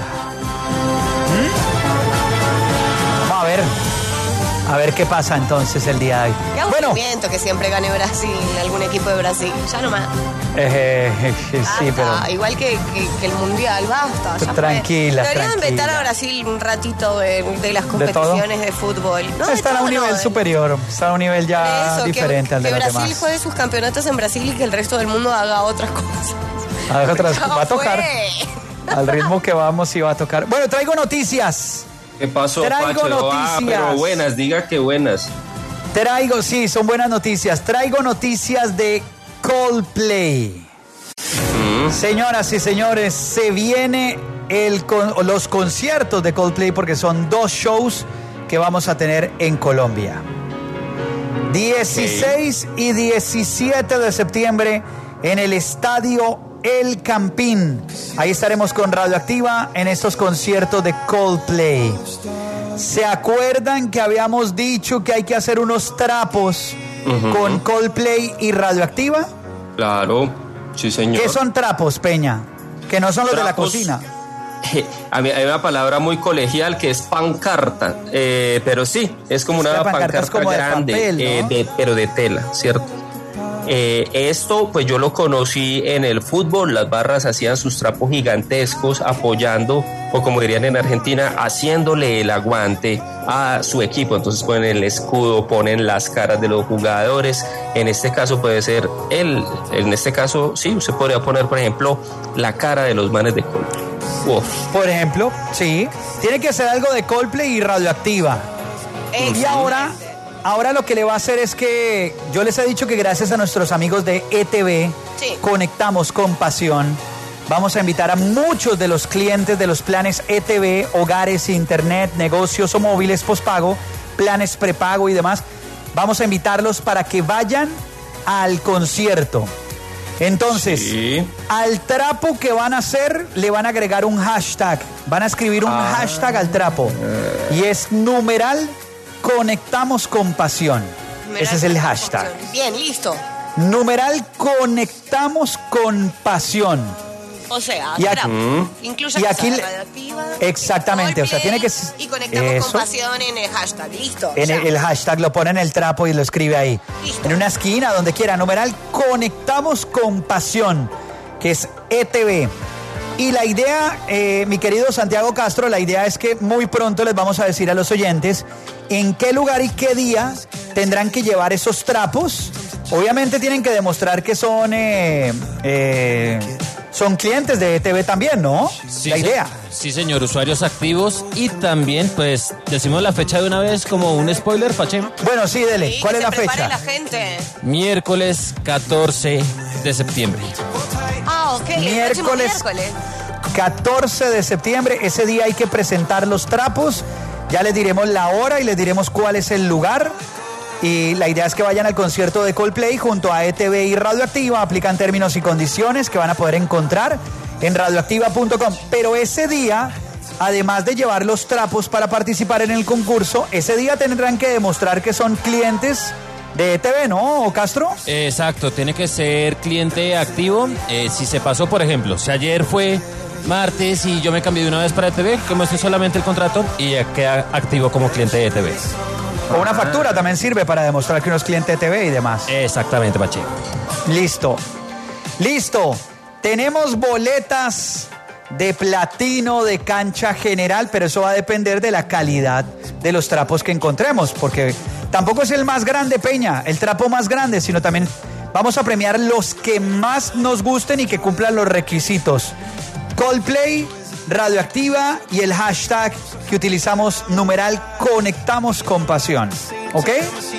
Vamos a ver qué pasa entonces el día de hoy. Qué aburrimiento que siempre gane Brasil, algún equipo de Brasil, ya nomás. Sí, pero... Igual que el Mundial, basta. Ya tranquila, deberían tranquila. inventar a Brasil un ratito de las competiciones de fútbol. No, está a un nivel superior, está a un nivel ya eso, diferente al de los demás. Que Brasil demás. juegue sus campeonatos en Brasil y que el resto del mundo haga otras cosas. Va a tocar. Al ritmo que vamos y va a tocar. Bueno, traigo noticias. ¿Qué pasó, Traigo Pacho? noticias. Pero buenas, diga que buenas. Sí, son buenas noticias. Traigo noticias de Coldplay. Señoras y señores, se viene los conciertos de Coldplay, porque son 2 shows que vamos a tener en Colombia. 16 y 17 de septiembre en el estadio El Campín. Ahí estaremos con Radioactiva en estos conciertos de Coldplay. ¿Se acuerdan que habíamos dicho que hay que hacer unos trapos con Coldplay y Radioactiva? Claro, sí señor. ¿Qué son trapos, Peña? Que no son los Trapos, de la cocina. A mí hay una palabra muy colegial que es pancarta, pero sí, es como una pancarta como grande, de papel, ¿no? pero de tela, ¿cierto? Esto pues yo lo conocí en el fútbol. Las barras hacían sus trapos gigantescos apoyando, o como dirían en Argentina, haciéndole el aguante a su equipo. Entonces ponen el escudo, ponen las caras de los jugadores. En este caso puede ser en este caso sí, usted podría poner, por ejemplo, la cara de los manes de Coldplay. Por ejemplo, sí. Tiene que ser algo de Coldplay y Radioactiva. Y ahora lo que le va a hacer es que yo les he dicho que gracias a nuestros amigos de ETV, Conectamos con Pasión, vamos a invitar a muchos de los clientes de los planes ETV, hogares, internet, negocios o móviles postpago, planes prepago y demás. Vamos a invitarlos para que vayan al concierto. Entonces, al trapo que van a hacer, le van a agregar un hashtag. Van a escribir un hashtag al trapo. Y es numeral Conectamos con Pasión. Ese es el hashtag. Bien, listo. Numeral Conectamos con Pasión. O sea, y aquí, incluye Radioactiva. Exactamente, Coldplay, o sea, tiene que... Y Conectamos con Pasión en el hashtag, listo. En el hashtag lo pone en el trapo y lo escribe ahí. Listo. En una esquina, donde quiera, numeral Conectamos con Pasión, que es ETV. Y la idea, mi querido Santiago Castro, la idea es que muy pronto les vamos a decir a los oyentes en qué lugar y qué día tendrán que llevar esos trapos. Obviamente tienen que demostrar que son clientes de ETV también, ¿no? Sí, la idea. Sí, señor, usuarios activos. Y también, pues, decimos la fecha de una vez como un spoiler, Pache. Bueno, sí, dele. ¿Cuál es la fecha? La gente. Miércoles 14 de septiembre. Ok. Miércoles 14 de septiembre. Ese día hay que presentar los trapos. Ya les diremos la hora y les diremos cuál es el lugar. Y la idea es que vayan al concierto de Coldplay junto a ETV y Radioactiva. Aplican términos y condiciones que van a poder encontrar en radioactiva.com. Pero ese día, además de llevar los trapos para participar en el concurso, ese día tendrán que demostrar que son clientes de ETV, ¿no, Castro? Exacto, tiene que ser cliente activo. Si se pasó, por ejemplo, si ayer fue martes y yo me cambié de una vez para ETV, que muestre solamente el contrato y ya queda activo como cliente de ETV. O una factura también sirve para demostrar que uno es cliente de ETV y demás. Exactamente, Pache. Listo. Tenemos boletas de platino de cancha general, pero eso va a depender de la calidad de los trapos que encontremos, porque tampoco es el más grande, Peña, el trapo más grande, sino también vamos a premiar los que más nos gusten y que cumplan los requisitos. Coldplay, Radioactiva y el hashtag que utilizamos, numeral Conectamos con Pasión. ¿Ok?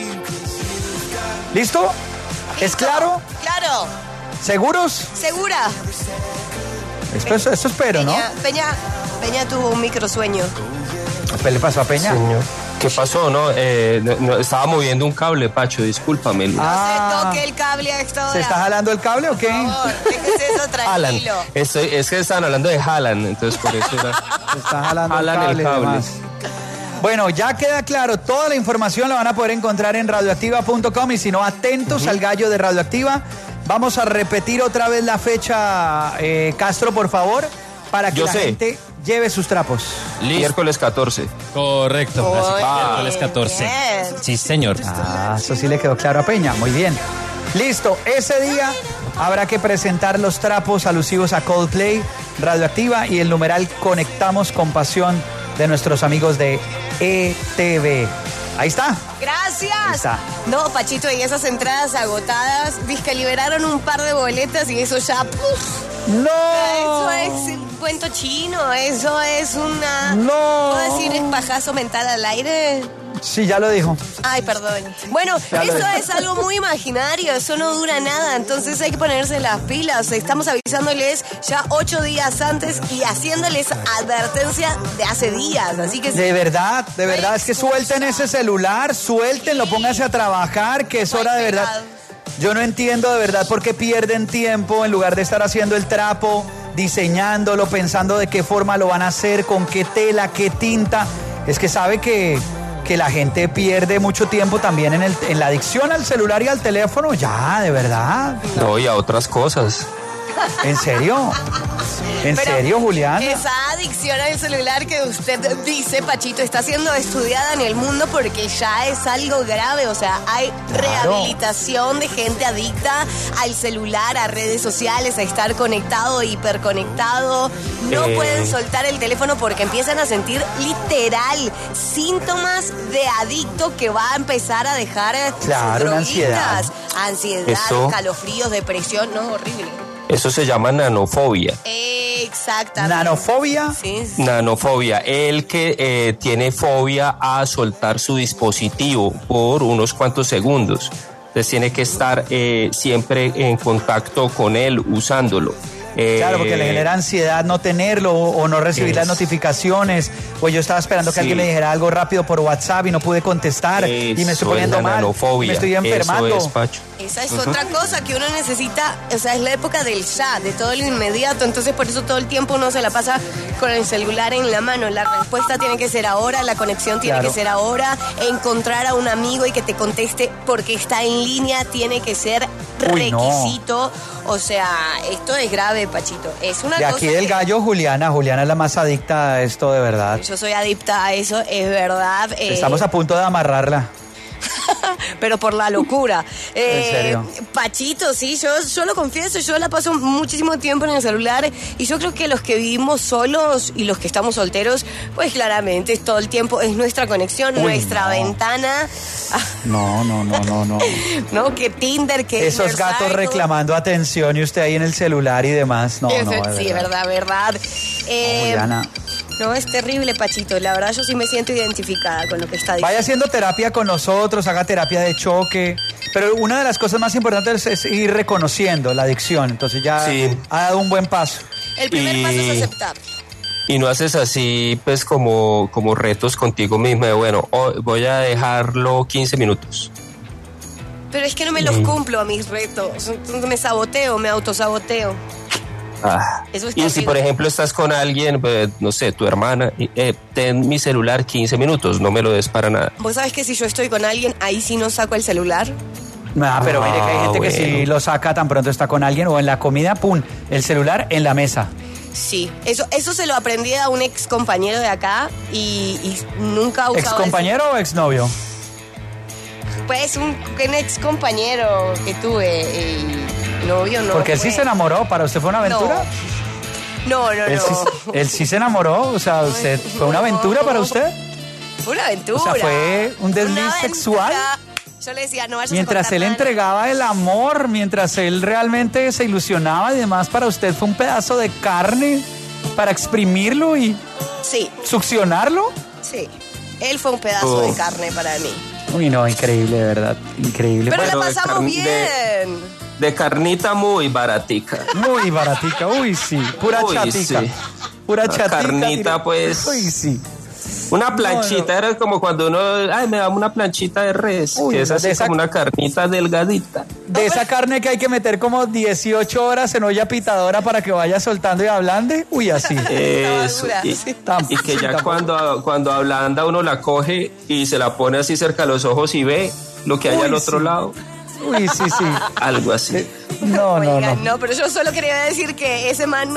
¿Listo? ¿Es claro? Claro. ¿Seguros? Segura. Esto espero, ¿no? Peña tuvo un microsueño. ¿Qué le pasó a Peña? Señor. ¿Qué pasó? No, estaba moviendo un cable, Pacho, discúlpame. No se toque el cable a esta hora. ¿Se está jalando el cable o qué? Por favor, déjese eso tranquilo. Haaland. Es que estaban hablando de Haaland, entonces por eso era... Se está jalando Haaland el cable. Bueno, ya queda claro, toda la información la van a poder encontrar en radioactiva.com y si no, atentos al gallo de Radioactiva. Vamos a repetir otra vez la fecha, Castro, por favor, para que gente lleve sus trapos. Miércoles 14. Correcto. Miércoles 14. Bien. Sí, señor. Eso sí le quedó claro a Peña. Muy bien. Listo. Ese día habrá que presentar los trapos alusivos a Coldplay, Radioactiva y el numeral Conectamos con Pasión de nuestros amigos de ETV. Ahí está. Gracias. Ahí está. No, Pachito, y esas entradas agotadas, que liberaron un par de boletas y eso ya... ¡No! Eso es un cuento chino, eso es una... ¡No! ¿Puedo decir espajazo mental al aire? Sí, ya lo dijo. Ay, perdón. Bueno, Ya lo eso dije. es algo muy imaginario, eso no dura nada, entonces hay que ponerse las pilas. Estamos avisándoles ya 8 días antes y haciéndoles advertencia de hace días, así que... De verdad, es que suelten ese celular, suéltenlo, pónganse a trabajar, que es hora de verdad. Yo no entiendo de verdad por qué pierden tiempo en lugar de estar haciendo el trapo, diseñándolo, pensando de qué forma lo van a hacer, con qué tela, qué tinta. Es que sabe que la gente pierde mucho tiempo también en la adicción al celular y al teléfono. Ya, de verdad. No, y a otras cosas. ¿En serio? ¿En Pero serio, Julián? esa adicción al celular que usted dice, Pachito, está siendo estudiada en el mundo porque ya es algo grave. O sea, hay rehabilitación de gente adicta al celular, a redes sociales, a estar conectado, hiperconectado. No pueden soltar el teléfono porque empiezan a sentir literal síntomas de adicto que va a empezar a dejar Claro, una ansiedad. Ansiedad, calofríos, depresión, no, horrible. Eso se llama nanofobia. Exactamente. ¿Nanofobia? Sí. Nanofobia, el que tiene fobia a soltar su dispositivo por unos cuantos segundos. Entonces tiene que estar siempre en contacto con él, usándolo. Claro, porque le genera ansiedad no tenerlo o no recibir las notificaciones. O yo estaba esperando que alguien me dijera algo rápido por WhatsApp y no pude contestar y me estoy poniendo mal. Me estoy enfermando. Eso es, Pacho. Esa es otra cosa que uno necesita, o sea, es la época del ya, de todo lo inmediato, entonces por eso todo el tiempo uno se la pasa con el celular en la mano. La respuesta tiene que ser ahora, la conexión tiene que ser ahora, encontrar a un amigo y que te conteste porque está en línea tiene que ser requisito. O sea, esto es grave, Pachito. Es una De cosa aquí del que- gallo, Juliana es la más adicta a esto, de verdad. Yo soy adicta a eso, es verdad. Estamos a punto de amarrarla. Pero por la locura. ¿En serio? Pachito, sí, yo lo confieso, yo la paso muchísimo tiempo en el celular y yo creo que los que vivimos solos y los que estamos solteros, pues claramente todo el tiempo es nuestra conexión, nuestra ventana. No. No, que Tinder, que Esos gatos reclamando atención y usted ahí en el celular y demás. No, Sí, verdad. Juliana. No, es terrible, Pachito. La verdad, yo sí me siento identificada con lo que está diciendo. Vaya haciendo terapia con nosotros, haga terapia de choque. Pero una de las cosas más importantes es ir reconociendo la adicción. Entonces ya ha dado un buen paso. El primer paso es aceptar. Y no haces así, pues, como retos contigo misma de, bueno, voy a dejarlo 15 minutos. Pero es que no me los cumplo a mis retos. Entonces me saboteo, me autosaboteo. Eso es Y si terrible. por ejemplo estás con alguien, pues, no sé, tu hermana, ten mi celular 15 minutos, no me lo des para nada. Vos sabés que si yo estoy con alguien, ahí sí no saco el celular. Pero mire que hay gente que sí lo saca tan pronto está con alguien o en la comida, pum, el celular en la mesa. Sí, eso se lo aprendí a un ex compañero de acá y nunca ha usado ¿Ex compañero o ex novio? Pues un ex compañero que tuve, novio no. Porque él sí fue. se enamoró, ¿para usted fue una aventura? No. Él sí se enamoró, o sea, ¿fue una aventura para usted? Fue una aventura. O sea, fue un desliz Una aventura. sexual. Yo le decía, no vayas Mientras a contar él nada. entregaba el amor, mientras él realmente se ilusionaba y demás, para usted fue un pedazo de carne para exprimirlo y Sí, succionarlo. sí. Él fue un pedazo de carne para mí. Uy, no, increíble, de verdad, increíble. Pero Bueno, la de pasamos carne- bien. De carnita muy baratica. Muy baratica, uy, sí, pura Uy, chatica. sí. Pura La chatica. carnita, pues. Uy, sí. Una planchita, No. era como cuando uno, me da una planchita de res, Uy, que es de así esa- como una carnita delgadita. De esa carne que hay que meter como 18 horas en olla pitadora para que vaya soltando y ablande. Uy, así. Eso. Y que ya cuando ablanda uno la coge y se la pone así cerca a los ojos y ve lo que hay Uy, al otro sí. lado. Uy, sí, sí. Algo así. No, Oigan, no, pero yo solo quería decir que ese man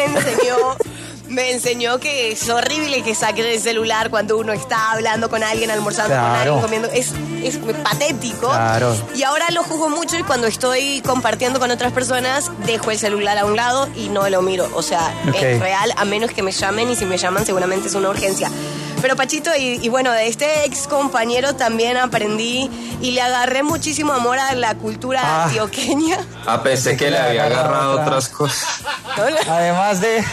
me enseñó que es horrible que saquen el celular cuando uno está hablando con alguien, almorzando con Claro. alguien, comiendo. Es patético. Claro. Y ahora lo juzgo mucho y cuando estoy compartiendo con otras personas, dejo el celular a un lado y no lo miro. O sea, Ok. es real, a menos que me llamen y si me llaman seguramente es una urgencia. Pero Pachito, y bueno, de este ex compañero también aprendí y le agarré muchísimo amor a la cultura antioqueña. Pensé que le había agarrado otras cosas. Además de.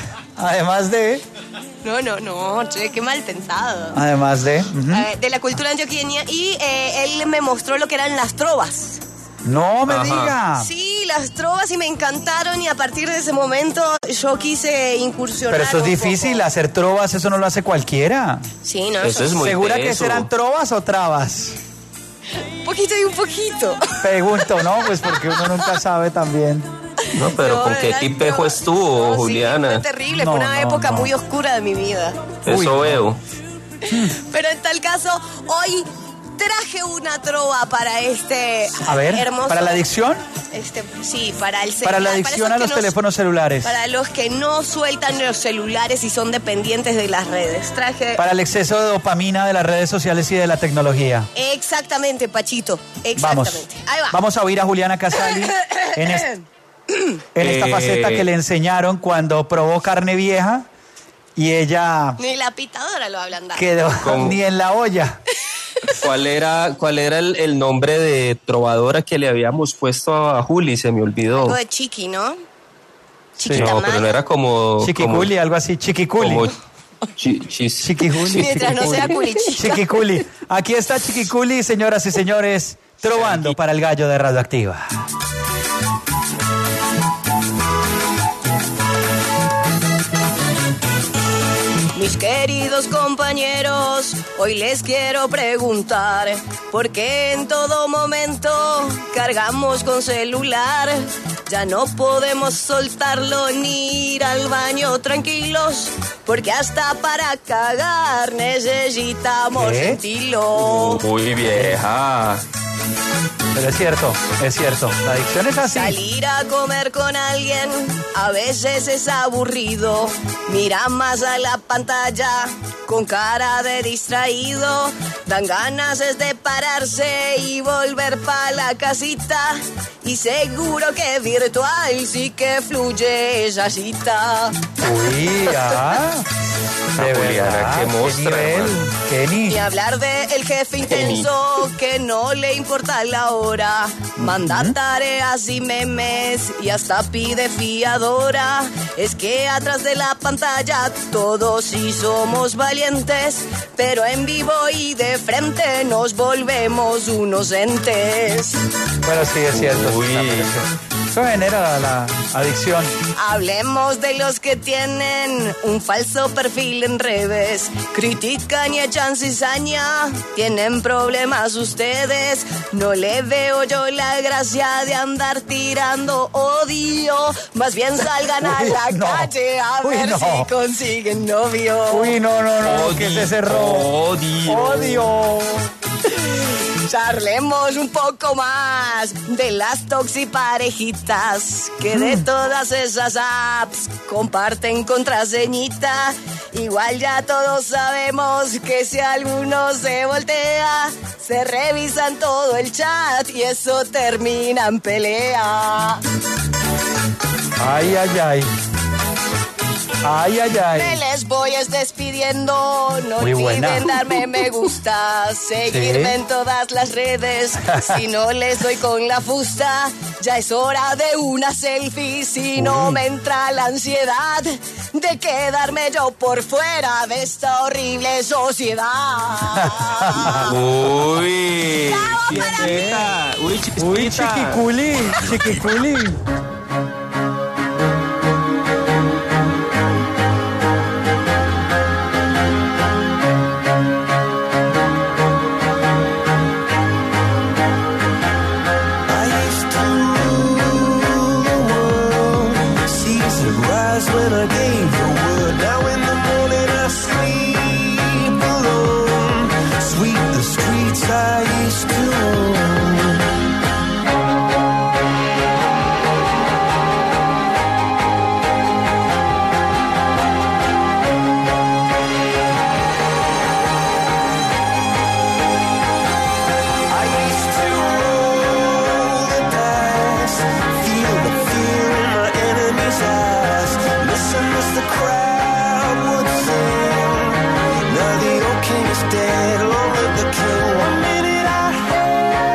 No, che, qué mal pensado. Además de. De la cultura antioqueña y él me mostró lo que eran las trovas. No me diga. Sí, las trovas y me encantaron y a partir de ese momento yo quise incursionar. Pero eso es un difícil, poco. hacer trovas, eso no lo hace cualquiera. Sí, no. Eso es muy ¿Segura que teso. serán trovas o trabas? Un poquito y un poquito. Pregunto, ¿no? Pues porque uno nunca sabe también. No, pero No, ¿con qué eran tipejo estuvo, Juliana? Fue terrible, No, fue una no, época no. muy oscura de mi vida. Eso veo. Pero en tal caso, hoy traje una trova para este A ver, hermoso... ¿para la adicción? Sí, para el celular. Para la adicción esos a que los teléfonos celulares. Para los que no sueltan los celulares y son dependientes de las redes. Traje... Para el exceso de dopamina de las redes sociales y de la tecnología. Exactamente, Pachito. Vamos. Exactamente. Ahí va. Vamos a oír a Juliana Casali en esta faceta que le enseñaron cuando probó carne vieja y ella Ni la pitadora lo va a ablandar. quedó ni en la olla. ¿Cuál era el nombre de trovadora que le habíamos puesto a Juli? Se me olvidó. Algo de Chiqui, ¿no? Chiquita No, pero no era como... Chiquiculi, algo así, chiquiculi. Como Chiquiculi. Mientras no sea culichica. Chiquiculi. Aquí está Chiquiculi, señoras y señores, trovando para el gallo de Radioactiva. Mis queridos compañeros, hoy les quiero preguntar ¿por qué en todo momento cargamos con celular? Ya no podemos soltarlo ni ir al baño tranquilos, porque hasta para cagar necesitamos sentirlo. Muy vieja. Pero es cierto, la adicción es así. Salir a comer con alguien a veces es aburrido. Mira más a la pantalla con cara de distraído. Dan ganas es de pararse y volver pa' la casita. Y seguro que virtual sí que fluye esa cita. Uy, de Juliana, verdad, qué mostra, nivel, hermano. Kenny. Ni hablar de el jefe intenso que no le importa la hora. Manda tareas y memes y hasta pide fiadora. Es que atrás de la pantalla todos sí somos valientes, pero en vivo y de frente nos volvemos unos entes. Bueno, sí, es cierto. Uy. Eso genera la adicción. Hablemos de los que tienen un falso perfil en redes. Critican y echan cizaña. Tienen problemas ustedes. No le veo yo la gracia de andar tirando odio. Más bien salgan a la calle a ver si consiguen novio. Uy, no, que se cerró. Odio. Charlemos un poco más de las toxiparejitas que de todas esas apps comparten contraseñita. Igual ya todos sabemos que si alguno se voltea, se revisan todo el chat y eso termina en pelea. Ay, ay, ay. Ay, ay, ay. Me les voy despidiendo. No Muy olviden buena. darme me gusta, seguirme en todas las redes. Si no les doy con la fusta, ya es hora de una selfie. Si no me entra la ansiedad de quedarme yo por fuera de esta horrible sociedad. Uy, ¡Bravo para mí! chispita. Uy, chispita. Uy, chiquiculi, chiquiculi. When I gave the word, now in the morning I sleep alone. Sweep the streets I used to own. I used to roll the dice, feel the fear in my enemy's eyes. Listen as the crowd would sing. Now the old king is dead, long live the king. One minute I had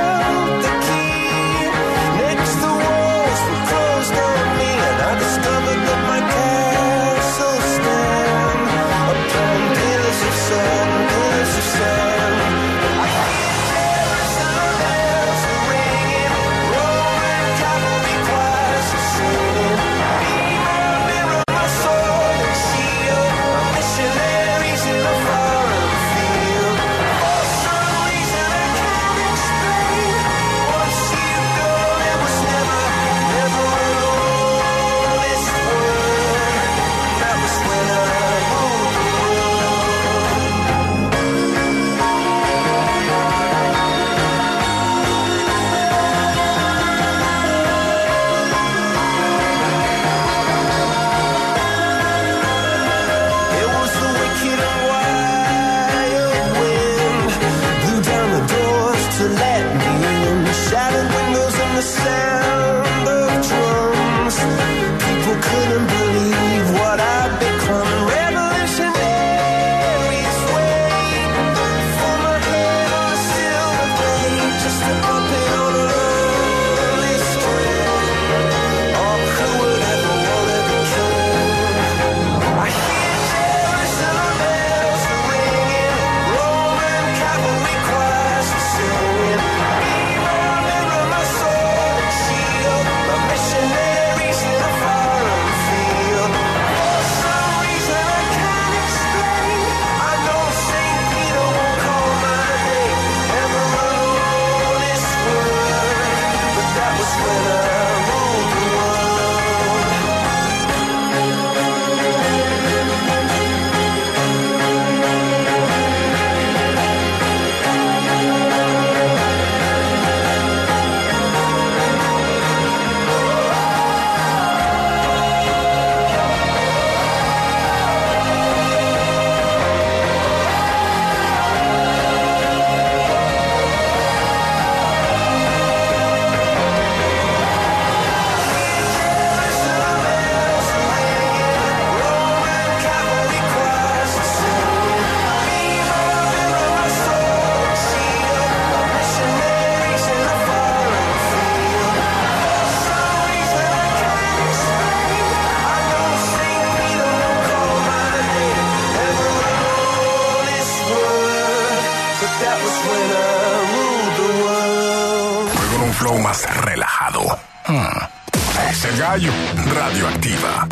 Radioactiva.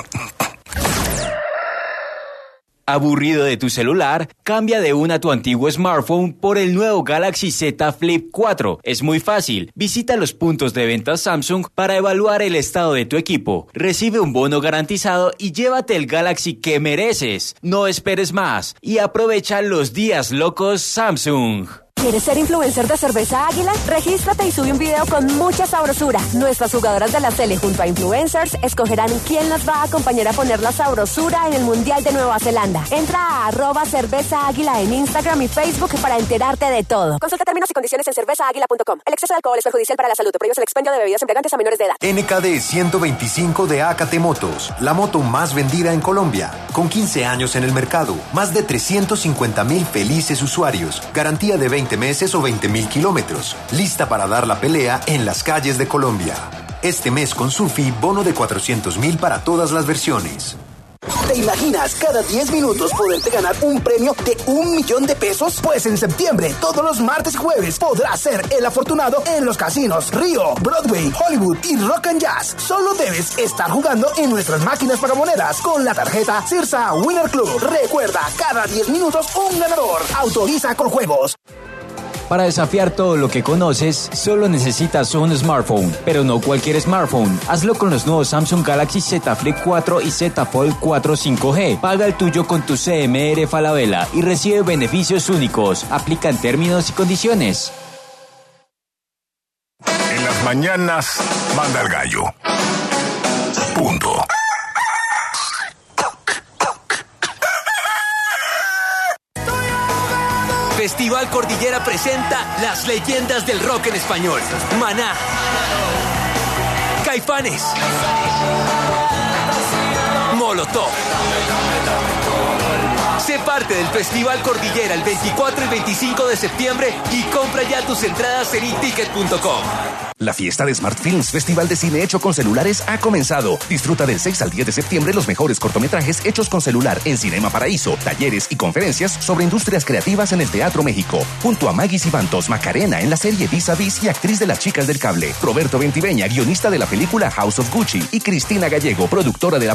¿Aburrido de tu celular? Cambia de una tu antiguo smartphone por el nuevo Galaxy Z Flip 4. Es muy fácil. Visita los puntos de venta Samsung para evaluar el estado de tu equipo. Recibe un bono garantizado y llévate el Galaxy que mereces. No esperes más y aprovecha los días locos Samsung. ¿Quieres ser influencer de Cerveza Águila? Regístrate y sube un video con mucha sabrosura. Nuestras jugadoras de la Sele junto a influencers escogerán quién las va a acompañar a poner la sabrosura en el Mundial de Nueva Zelanda. Entra a @Cerveza Águila en Instagram y Facebook para enterarte de todo. Consulta términos y condiciones en cervezaaguila.com. El exceso de alcohol es perjudicial para la salud. Prohíbe el expendio de bebidas embriagantes a menores de edad. NKD 125 de AKT Motos, la moto más vendida en Colombia. Con 15 años en el mercado, más de 350,000 felices usuarios, garantía de 20 meses o 20,000 kilómetros, lista para dar la pelea en las calles de Colombia. Este mes con Sufi, bono de 400,000 para todas las versiones. ¿Te imaginas cada 10 minutos poderte ganar un premio de $1,000,000? Pues en septiembre, todos los martes y jueves, podrás ser el afortunado en los casinos Río, Broadway, Hollywood y Rock and Jazz. Solo debes estar jugando en nuestras máquinas pagamonedas con la tarjeta Cirsa Winner Club. Recuerda, cada 10 minutos un ganador. Autoriza con juegos. Para desafiar todo lo que conoces, solo necesitas un smartphone, pero no cualquier smartphone. Hazlo con los nuevos Samsung Galaxy Z Flip 4 y Z Fold 4 5G. Paga el tuyo con tu CMR Falabella y recibe beneficios únicos. Aplican términos y condiciones. En las mañanas, manda el gallo. Punto. Festival Cordillera presenta las leyendas del rock en español. Maná, Caifanes, Molotov. Sé parte del Festival Cordillera el 24 y 25 de septiembre y compra ya tus entradas en iticket.com. La fiesta de Smart Films, festival de cine hecho con celulares, ha comenzado. Disfruta del 6 al 10 de septiembre los mejores cortometrajes hechos con celular en Cinema Paraíso, talleres y conferencias sobre industrias creativas en el Teatro México. Junto a Maggie Cibantos, Macarena en la serie Vis a Vis y actriz de Las Chicas del Cable. Roberto Ventiveña, guionista de la película House of Gucci. Y Cristina Gallego, productora de la